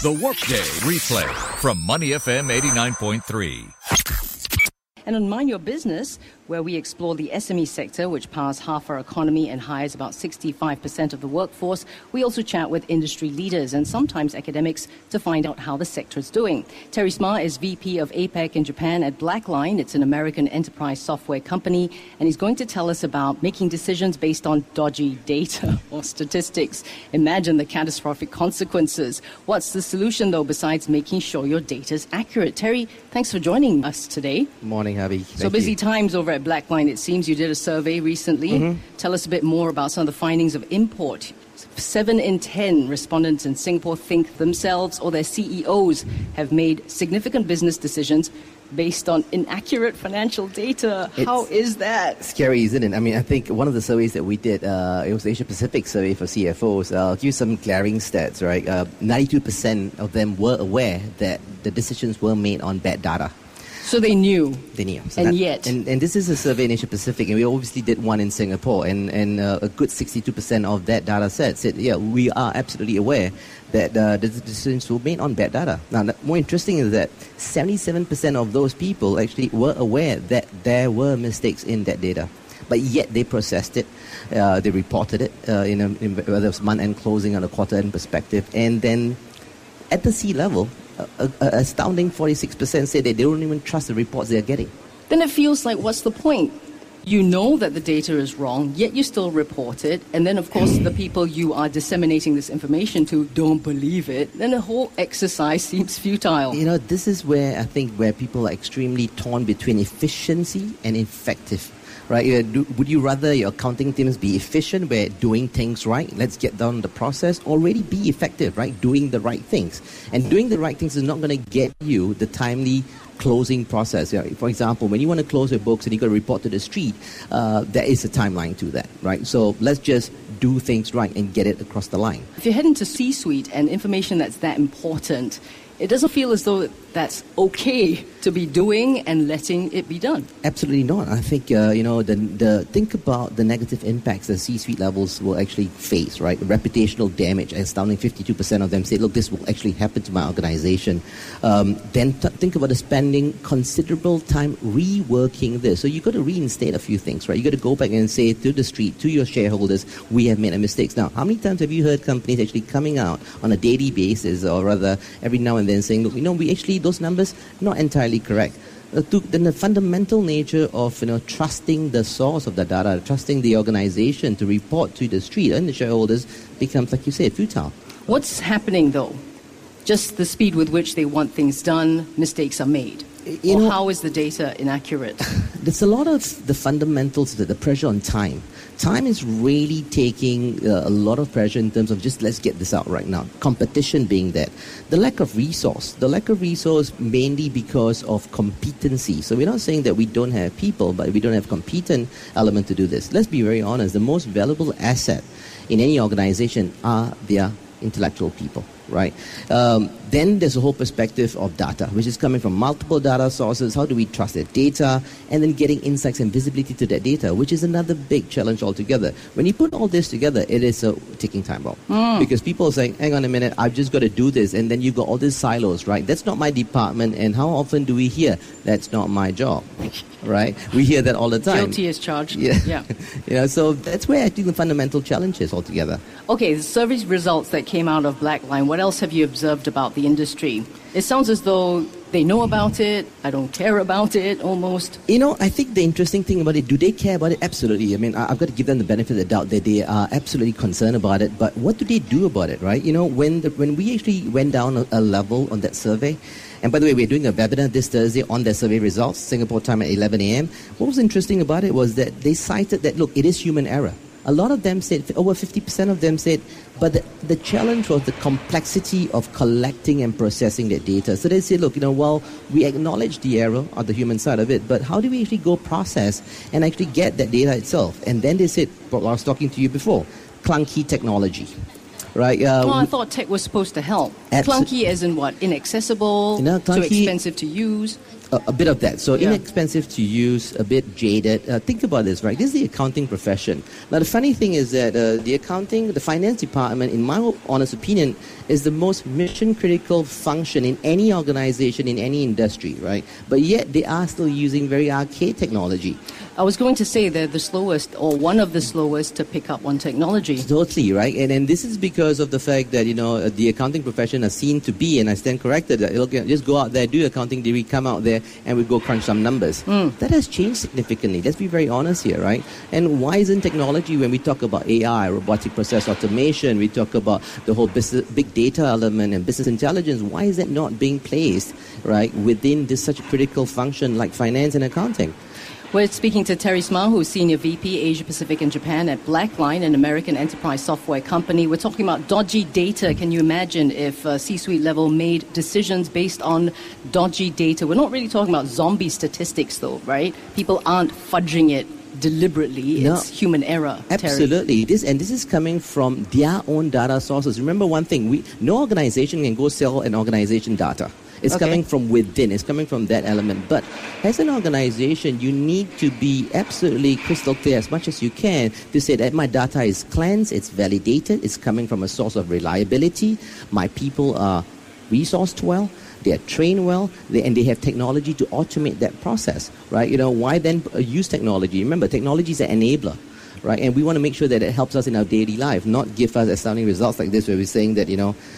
The Workday Replay from Money FM 89.3. And on Mind Your Business, where we explore the SME sector, which powers half our economy and hires about 65% of the workforce, we also chat with industry leaders and sometimes academics to find out how the sector is doing. Terry Smar is VP of APAC in Japan at Blackline. It's an American enterprise software company, and he's going to tell us about making decisions based on dodgy data or statistics. Imagine the catastrophic consequences. What's the solution, though, besides making sure your data is accurate? Terry, thanks for joining us today. Morning, Harvey. So busy times over at Blackline. It seems you did a survey recently. Tell us a bit more about some of the findings of import. 7 in 10 respondents in Singapore think themselves or their CEOs have made significant business decisions based on inaccurate financial data. How is that? Scary, isn't it? I mean, I think one of the surveys that we did, it was the Asia Pacific survey for CFOs. I'll give you some glaring stats, right? 92% of them were aware that the decisions were made on bad data. So they knew. They knew. So and yet. And this is a survey in Asia Pacific, and we obviously did one in Singapore, and a good 62% of that data set said, yeah, we are absolutely aware that the decisions were made on bad data. Now, more interesting is that 77% of those people actually were aware that there were mistakes in that data, but yet they processed it, they reported it, in whether it was month-end closing or a quarter-end perspective, and then at the C-level, an astounding 46% say that they don't even trust the reports they're getting. Then it feels like, what's the point? You know that the data is wrong, yet you still report it. And then, of course, the people you are disseminating this information to don't believe it. Then the whole exercise seems futile. You know, this is where I think where people are extremely torn between efficiency and effective. Right? Would you rather your accounting teams be efficient, where doing things right, let's get down the process, or really be effective, right? Doing the right things. And doing the right things is not going to get you the timely closing process. For example, when you want to close your books and you got to report to the street, there is a timeline to that, right? So let's just do things right and get it across the line. If you're heading to C-suite and information that's that important, it doesn't feel as though that's okay to be doing and letting it be done. Absolutely not. I think, think about the negative impacts that C-suite levels will actually face, right? Reputational damage. Astounding 52% of them say, look, this will actually happen to my organization. Then think about the spending considerable time reworking this. So you've got to reinstate a few things, right? You've got to go back and say to the street, to your shareholders, we have made a mistake. Now, how many times have you heard companies actually coming out on a daily basis, or rather every now and then saying, look, we actually, those numbers not entirely correct. Then the fundamental nature of trusting the source of the data, trusting the organization to report to the street and the shareholders becomes, like you said, futile. What's happening though? Just the speed with which they want things done, mistakes are made. Or how is the data inaccurate? There's a lot of the fundamentals, the pressure on time. Time is really taking a lot of pressure in terms of just let's get this out right now. Competition being that. The lack of resource mainly because of competency. So we're not saying that we don't have people, but we don't have competent element to do this. Let's be very honest. The most valuable asset in any organization are their intellectual people, right? Then there's a whole perspective of data, which is coming from multiple data sources. How do we trust their data? And then getting insights and visibility to that data, which is another big challenge altogether. When you put all this together, it is a ticking time bomb. Because people are saying, hang on a minute, I've just got to do this. And then you've got all these silos, right? That's not my department. And how often do we hear, that's not my job, right? We hear that all the time. Guilty as charged. Yeah. So that's where I think the fundamental challenge is altogether. Okay, the survey results that came out of Blackline, what else have you observed about the industry? It sounds as though they know about it, I don't care about it, almost. I think the interesting thing about it, do they care about it? Absolutely. I mean, I've got to give them the benefit of the doubt that they are absolutely concerned about it, but what do they do about it, right? When we actually went down a level on that survey, and by the way, we're doing a webinar this Thursday on their survey results, Singapore time at 11 a.m. What was interesting about it was that they cited that, look, it is human error. A lot of them said, over 50% of them said, but the challenge was the complexity of collecting and processing that data. So they said, look, we acknowledge the error on the human side of it, but how do we actually go process and actually get that data itself? And then they said, what I was talking to you before, clunky technology. Right. I thought tech was supposed to help. Clunky as in what? Inaccessible, too expensive to use? A bit of that. So Yeah. inexpensive to use, a bit jaded. Think about this, right? This is the accounting profession. Now, the funny thing is that the finance department, in my honest opinion, is the most mission-critical function in any organization, in any industry, right? But yet, they are still using very archaic technology. I was going to say they're the slowest, or one of the slowest, to pick up on technology. Totally, right? And this is because of the fact that, the accounting profession is seen to be, and I stand corrected, that it'll just go out there, do accounting degree, come out there, and we go crunch some numbers. That has changed significantly. Let's be very honest here, right? And why isn't technology, when we talk about AI, robotic process automation, we talk about the whole big data element and business intelligence, why is that not being placed, right, within this such a critical function like finance and accounting? We're speaking to Terry Smile, who's Senior VP, Asia Pacific and Japan at Blackline, an American enterprise software company. We're talking about dodgy data. Can you imagine if C-suite level made decisions based on dodgy data? We're not really talking about zombie statistics, though, right? People aren't fudging it deliberately. No. It's human error. Absolutely. This is coming from their own data sources. Remember one thing, no organization can go sell an organization data. It's coming from within. It's coming from that element. But as an organization, you need to be absolutely crystal clear as much as you can to say that my data is cleansed, it's validated, it's coming from a source of reliability. My people are resourced well, they are trained well, and they have technology to automate that process, right? Why then use technology? Remember, technology is an enabler. Right, and we want to make sure that it helps us in our daily life, not give us astounding results like this, where we're saying that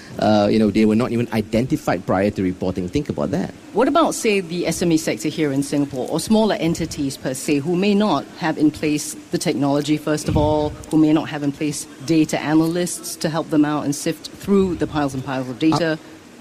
they were not even identified prior to reporting. Think about that. What about, say, the SME sector here in Singapore, or smaller entities per se, who may not have in place the technology, first of all, who may not have in place data analysts to help them out and sift through the piles and piles of data?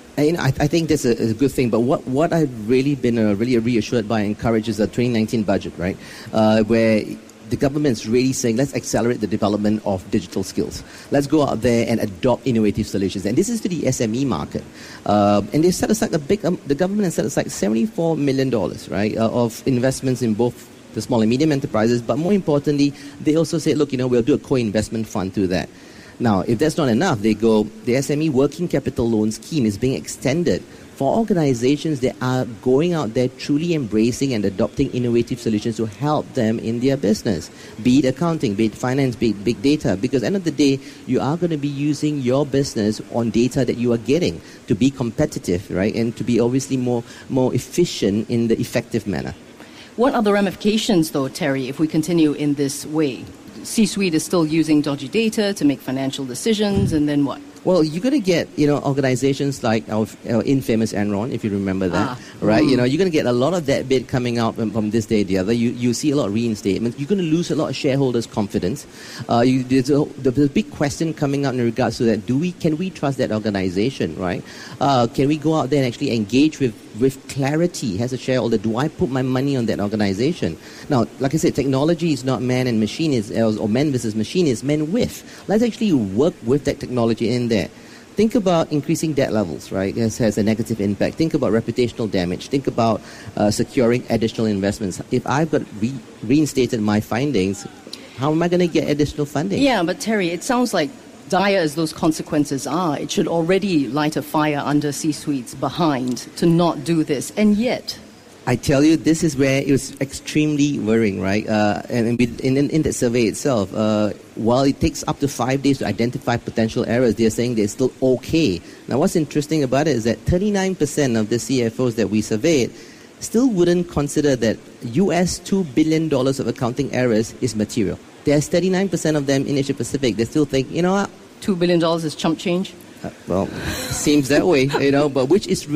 I think that's a good thing. But what I've really been really reassured by and encouraged is the 2019 budget, right, where the government's really saying, let's accelerate the development of digital skills. Let's go out there and adopt innovative solutions. And this is to the SME market. And they set aside the government has set aside $74 million, right, of investments in both the small and medium enterprises. But more importantly, they also say, look, we'll do a co-investment fund through that. Now, if that's not enough, the SME Working Capital Loan Scheme is being extended for organizations that are going out there truly embracing and adopting innovative solutions to help them in their business, be it accounting, be it finance, be it big data, because at the end of the day, you are going to be using your business on data that you are getting to be competitive, right, and to be obviously more efficient in the effective manner. What are the ramifications, though, Terry, if we continue in this way? C-suite is still using dodgy data to make financial decisions, and then what? Well, you're going to get, organizations like our infamous Enron, if you remember that, right? You're going to get a lot of that bit coming out from this day or the other. You see a lot of reinstatements. You're going to lose a lot of shareholders' confidence. There's a big question coming out in regards to that. Can we trust that organization, right? Can we go out there and actually engage with clarity as a shareholder? Do I put my money on that organization? Now, like I said, technology is not man and machine, or man versus machine, is man with. Let's actually work with that technology in there. Think about increasing debt levels, right? This has a negative impact. Think about reputational damage. Think about securing additional investments. If I've got reinstated my findings, how am I going to get additional funding? Yeah, but Terry, it sounds like dire as those consequences are, it should already light a fire under C-suites behind to not do this. And yet, I tell you, this is where it was extremely worrying, right? And in the survey itself, while it takes up to 5 days to identify potential errors, they're saying they're still okay. Now, what's interesting about it is that 39% of the CFOs that we surveyed still wouldn't consider that US $2 billion of accounting errors is material. There's 39% of them in Asia Pacific. They still think, what? $2 billion is chump change? Well, seems that way, but which is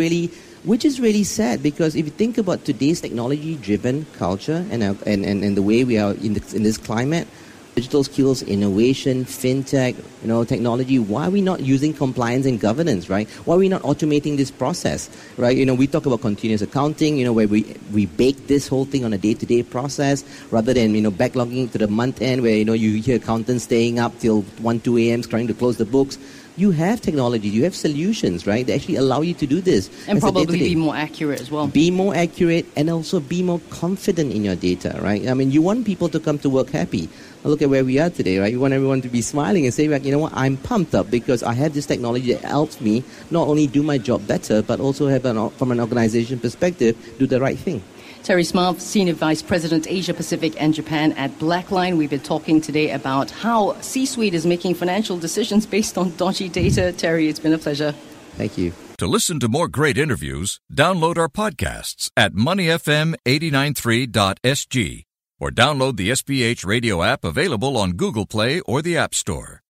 really sad, because if you think about today's technology-driven culture and the way we are in this climate, digital skills, innovation, fintech, technology, why are we not using compliance and governance, right? Why are we not automating this process, right? We talk about continuous accounting, where we bake this whole thing on a day-to-day process rather than, backlogging to the month end where, you hear accountants staying up till 1, 2 a.m. trying to close the books. You have technology, you have solutions, right, that actually allow you to do this. And probably be more accurate as well. Be more accurate and also be more confident in your data, right? I mean, you want people to come to work happy. look at where we are today, right? We want everyone to be smiling and say, like, you know what, I'm pumped up because I have this technology that helps me not only do my job better, but also have, from an organization perspective, do the right thing. Terry Smart, Senior Vice President, Asia Pacific and Japan at Blackline. We've been talking today about how C-Suite is making financial decisions based on dodgy data. Terry, it's been a pleasure. Thank you. To listen to more great interviews, download our podcasts at moneyfm893.sg or download the SPH radio app available on Google Play or the App Store.